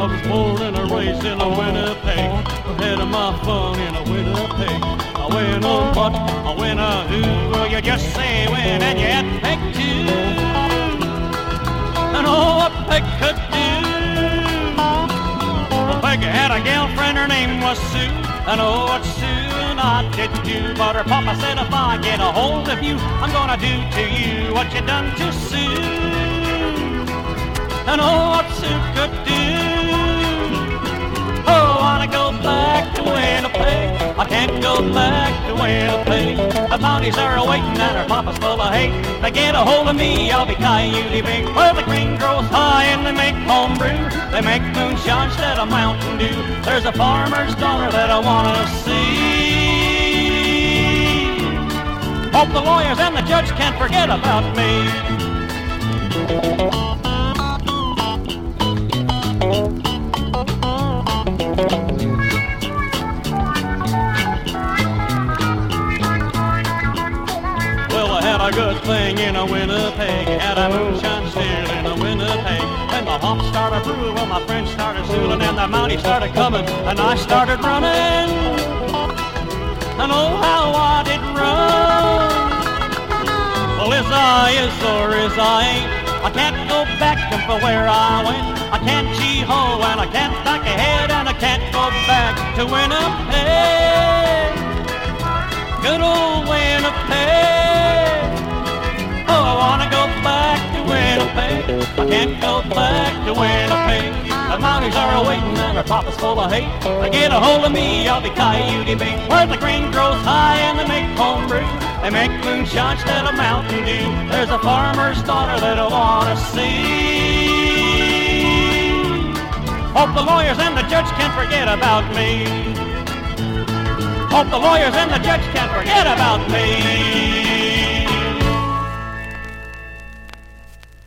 I was born and raised in a Winnipeg. Ahead of my fun in a Winnipeg. I win on what? I win a who? Well, you just say win and you had Peg too. And oh, what Peg could do. Well, Peg had a girlfriend, her name was Sue. And oh, what Sue and I did do. But her papa said if I get a hold of you, I'm gonna do to you what you done to Sue. And oh, what Sue could do. Oh, I wanna go back to Winnipeg. I can't go back to Winnipeg. The Mounties are waiting and her papa's full of hate. They get a hold of me, I'll be coyote big. Where the green grows high and they make homebrew. They make moonshine instead of Mountain Dew. There's a farmer's daughter that I wanna see. Hope the lawyers and the judge can't forget about me. A good thing in a Winnipeg, had a moonshine still in a Winnipeg. When the hops started brewing, well my friends started stooling, and the Mounties started coming, and I started running. And oh how I did run. Well is I is or is I ain't. I can't go back from where I went. I can't gee-ho and I can't back ahead, and I can't go back to Winnipeg. Good old Winnipeg. Oh, I wanna go back to Winnipeg. I can't go back to Winnipeg. The Mounties are waiting and their papa's full of hate. They get a hold of me, I'll be coyote bait. Where the grain grows high and they make homebrew. They make moonshine instead of Mountain Dew. There's a farmer's daughter that I wanna see. Hope the lawyers and the judge can't forget about me. Hope the lawyers and the judge can't forget about me.